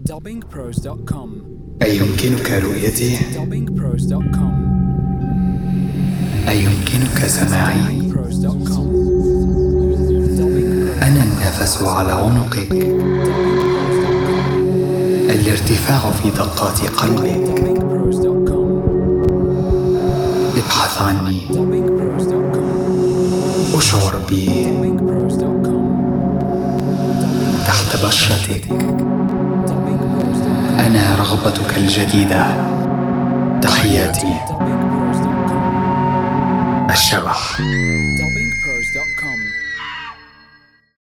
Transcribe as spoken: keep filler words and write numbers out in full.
dubbing pros dot com. أيمكنك رؤيتي؟ dubbing pros dot com. أيمكنك سماعي؟ أنا النفس على عنقك، الارتفاع في دقات قلبك. ابحث عني، أشعر بي تحت بشرتك. أنا رغبتك الجديدة. تحياتي الشبح.